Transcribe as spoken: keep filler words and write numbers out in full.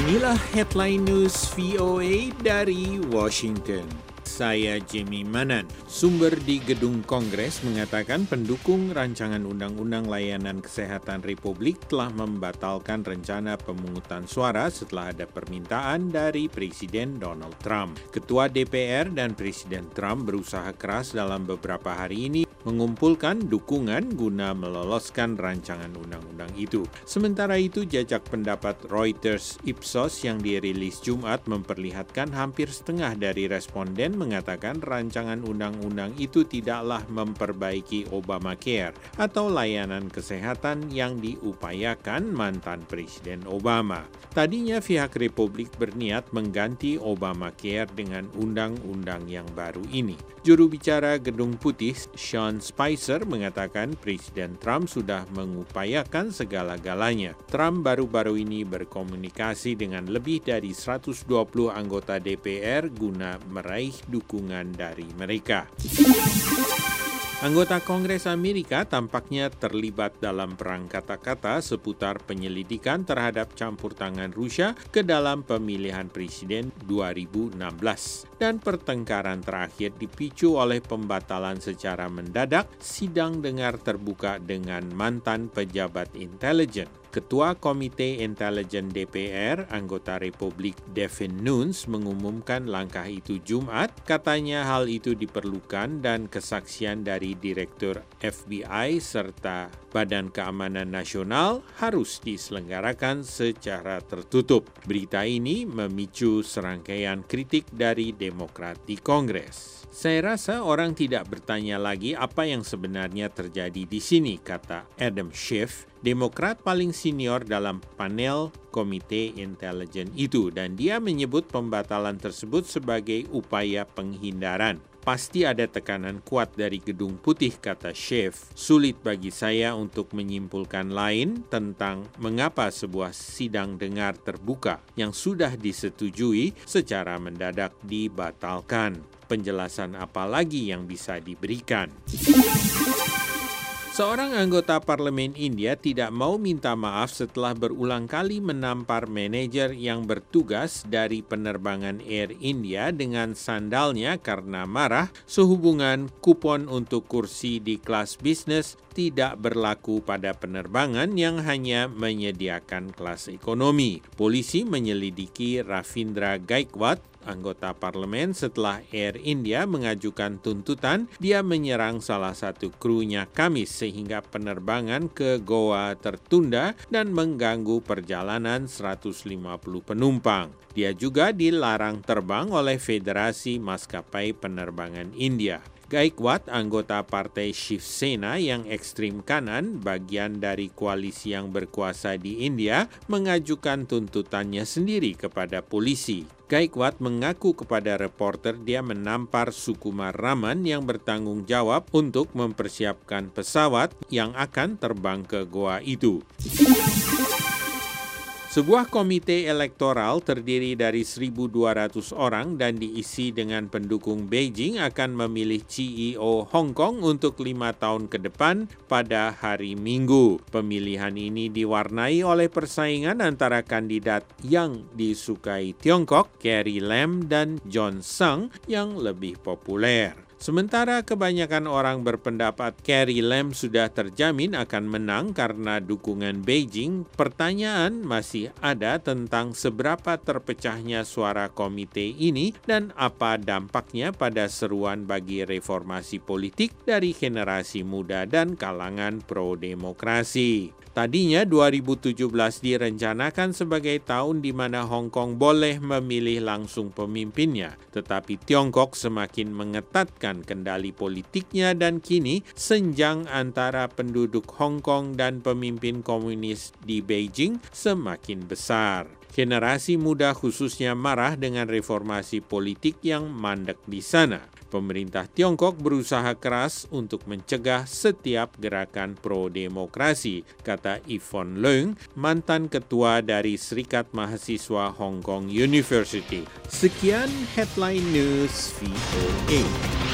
Inilah headline news V O A dari Washington. Saya Jimmy Manan. Sumber di Gedung Kongres mengatakan pendukung rancangan Undang-Undang Layanan Kesehatan Republik telah membatalkan rencana pemungutan suara setelah ada permintaan dari Presiden Donald Trump. Ketua D P R dan Presiden Trump berusaha keras dalam beberapa hari ini mengumpulkan dukungan guna meloloskan rancangan undang-undang itu. Sementara itu, jajak pendapat Reuters Ipsos yang dirilis Jumat memperlihatkan hampir setengah dari responden mengatakan rancangan undang-undang itu tidaklah memperbaiki Obamacare atau layanan kesehatan yang diupayakan mantan Presiden Obama. Tadinya pihak Republik berniat mengganti Obamacare dengan undang-undang yang baru ini. Juru bicara Gedung Putih, Sean Spicer, mengatakan Presiden Trump sudah mengupayakan segala-galanya. Trump baru-baru ini berkomunikasi dengan lebih dari seratus dua puluh anggota D P R guna meraih dukungan dari mereka. Anggota Kongres Amerika tampaknya terlibat dalam perang kata-kata seputar penyelidikan terhadap campur tangan Rusia ke dalam pemilihan presiden dua ribu enam belas. Dan pertengkaran terakhir dipicu oleh pembatalan secara mendadak sidang dengar terbuka dengan mantan pejabat intelijen. Ketua Komite Intelijen D P R, anggota Republik Devin Nunes, mengumumkan langkah itu Jumat. Katanya hal itu diperlukan dan kesaksian dari Direktur F B I serta Badan Keamanan Nasional harus diselenggarakan secara tertutup. Berita ini memicu serangkaian kritik dari Demokrat di Kongres. Saya rasa orang tidak bertanya lagi apa yang sebenarnya terjadi di sini, kata Adam Schiff, Demokrat paling senior dalam panel Komite Intelijen itu, dan dia menyebut pembatalan tersebut sebagai upaya penghindaran. Pasti ada tekanan kuat dari Gedung Putih, kata Schiff. Sulit bagi saya untuk menyimpulkan lain tentang mengapa sebuah sidang dengar terbuka yang sudah disetujui secara mendadak dibatalkan. Penjelasan apa lagi yang bisa diberikan? Seorang anggota parlemen India tidak mau minta maaf setelah berulang kali menampar manajer yang bertugas dari penerbangan Air India dengan sandalnya karena marah sehubungan kupon untuk kursi di kelas bisnis tidak berlaku pada penerbangan yang hanya menyediakan kelas ekonomi. Polisi menyelidiki Ravindra Gaikwad, anggota parlemen, setelah Air India mengajukan tuntutan dia menyerang salah satu krunya Kamis sehingga penerbangan ke Goa tertunda dan mengganggu perjalanan seratus lima puluh penumpang. Dia juga dilarang terbang oleh Federasi Maskapai Penerbangan India. Gaikwad, anggota partai Shiv Sena yang ekstrim kanan, bagian dari koalisi yang berkuasa di India, mengajukan tuntutannya sendiri kepada polisi. Gaikwad mengaku kepada reporter dia menampar Sukumar Raman yang bertanggung jawab untuk mempersiapkan pesawat yang akan terbang ke Goa itu. Sebuah komite elektoral terdiri dari seribu dua ratus orang dan diisi dengan pendukung Beijing akan memilih C E O Hong Kong untuk lima tahun ke depan pada hari Minggu. Pemilihan ini diwarnai oleh persaingan antara kandidat yang disukai Tiongkok, Carrie Lam, dan John Tsang yang lebih populer. Sementara kebanyakan orang berpendapat Carrie Lam sudah terjamin akan menang karena dukungan Beijing, pertanyaan masih ada tentang seberapa terpecahnya suara komite ini dan apa dampaknya pada seruan bagi reformasi politik dari generasi muda dan kalangan pro-demokrasi. Tadinya dua ribu tujuh belas direncanakan sebagai tahun di mana Hong Kong boleh memilih langsung pemimpinnya, tetapi Tiongkok semakin mengetatkan kendali politiknya dan kini senjang antara penduduk Hong Kong dan pemimpin komunis di Beijing semakin besar. Generasi muda khususnya marah dengan reformasi politik yang mandek di sana. Pemerintah Tiongkok berusaha keras untuk mencegah setiap gerakan pro-demokrasi, kata Yvonne Leung, mantan ketua dari Serikat Mahasiswa Hong Kong University. Sekian Headline News V O A.